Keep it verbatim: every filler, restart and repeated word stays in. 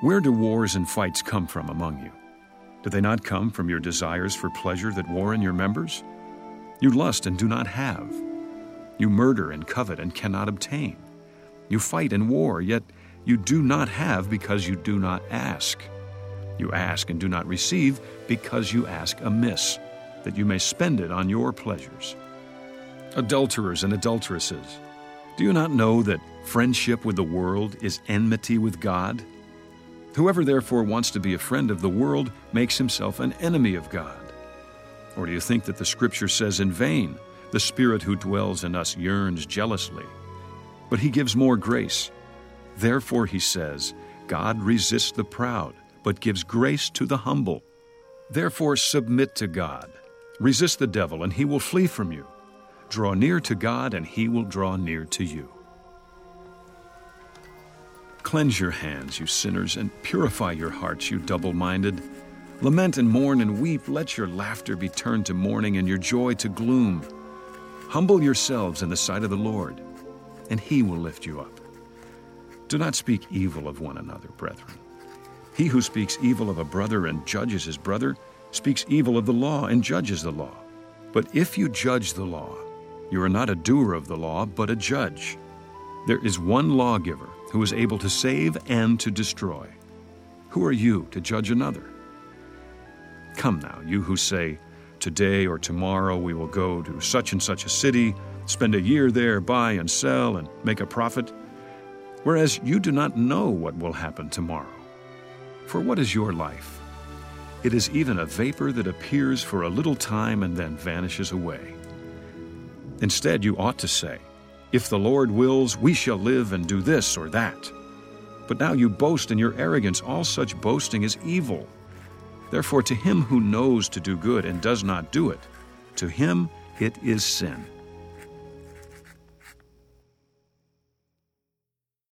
Where do wars and fights come from among you? Do they not come from your desires for pleasure that war in your members? You lust and do not have. You murder and covet and cannot obtain. You fight and war, yet you do not have because you do not ask. You ask and do not receive because you ask amiss, that you may spend it on your pleasures. Adulterers and adulteresses, do you not know that friendship with the world is enmity with God? Whoever therefore wants to be a friend of the world makes himself an enemy of God. Or do you think that the Scripture says in vain, the Spirit who dwells in us yearns jealously? But he gives more grace. Therefore he says, God resists the proud, but gives grace to the humble. Therefore submit to God. Resist the devil, and he will flee from you. Draw near to God, and he will draw near to you. Cleanse your hands, you sinners, and purify your hearts, you double-minded. Lament and mourn and weep. Let your laughter be turned to mourning and your joy to gloom. Humble yourselves in the sight of the Lord, and he will lift you up. Do not speak evil of one another, brethren. He who speaks evil of a brother and judges his brother speaks evil of the law and judges the law. But if you judge the law, you are not a doer of the law, but a judge. There is one lawgiver who is able to save and to destroy. Who are you to judge another? Come now, you who say, today or tomorrow we will go to such and such a city, spend a year there, buy and sell, and make a profit, whereas you do not know what will happen tomorrow. For what is your life? It is even a vapor that appears for a little time and then vanishes away. Instead, you ought to say, if the Lord wills, we shall live and do this or that. But now you boast in your arrogance. All such boasting is evil. Therefore, to him who knows to do good and does not do it, to him it is sin.